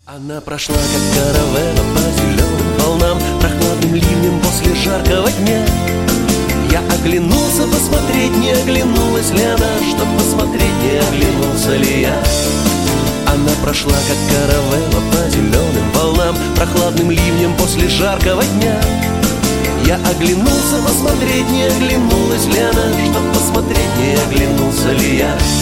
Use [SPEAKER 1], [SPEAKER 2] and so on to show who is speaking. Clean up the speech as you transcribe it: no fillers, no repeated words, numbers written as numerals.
[SPEAKER 1] Она прошла, как каравелла по зеленым волнам, прохладным ливнем после жаркого дня. Я оглянулся посмотреть, не оглянулась ли она, чтоб посмотреть, не оглянулся ли я. Она прошла, как каравелла по зеленым волнам, прохладным ливнем после жаркого дня. Я оглянулся посмотреть, не оглянулась ли она, чтоб посмотреть, не оглянулся ли я.